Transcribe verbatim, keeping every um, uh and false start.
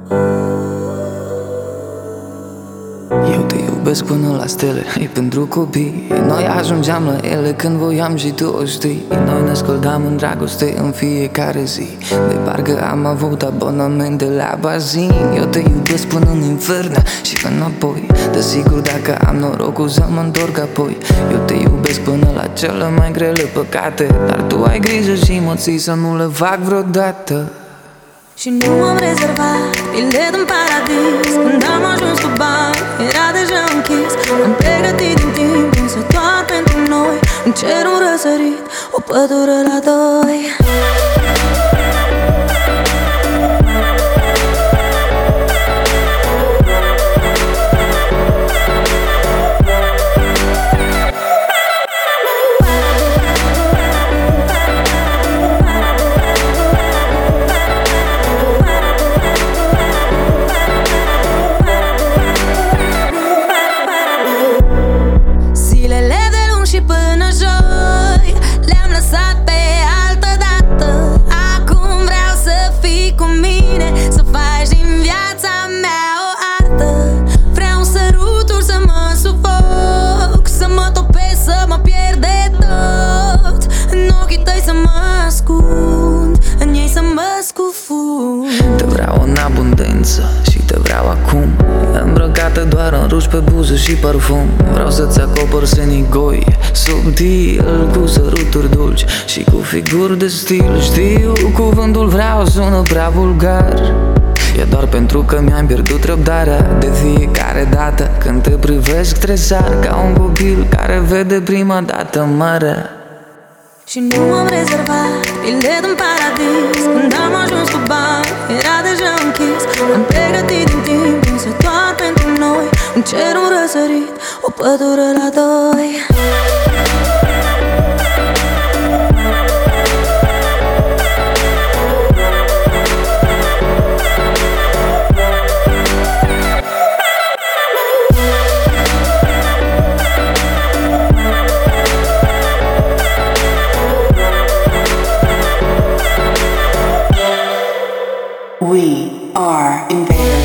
Eu te iubesc până la stele, e pentru copii. Noi ajungeam la ele când voiam și tu o știi. Noi ne scăldam în dragoste în fiecare zi, de parcă am avut abonamente la bazin. Eu te iubesc până în infern și înapoi, desigur dacă am norocul să mă întorc apoi. Eu te iubesc până la cele mai grele păcate, dar tu ai grijă și mă ții să nu le fac vreodată. Și nu am rezervat bilet în paradis. Când am ajuns cu bani, era deja închis. Am pregătit din timp, însă doar pentru noi. În cer un răsărit, o pădure la doi. Te vreau în abundență și te vreau acum, îmbrăcată doar în ruși pe buză și parfum. Vreau să-ți acopăr senigoi subtil, cu săruturi dulci și cu figuri de stil. Știu, cuvântul vreau sună prea vulgar, e doar pentru că mi-am pierdut răbdarea. De fiecare dată când te privesc tresar, ca un copil care vede prima dată marea. Și nu am rezervat bilet în paradis. Când am ajuns cu bani, era deja închis. Am pregătit din timp, însă doar pentru noi. Un cer, un răsărit, o pădure la doi. We are invaders.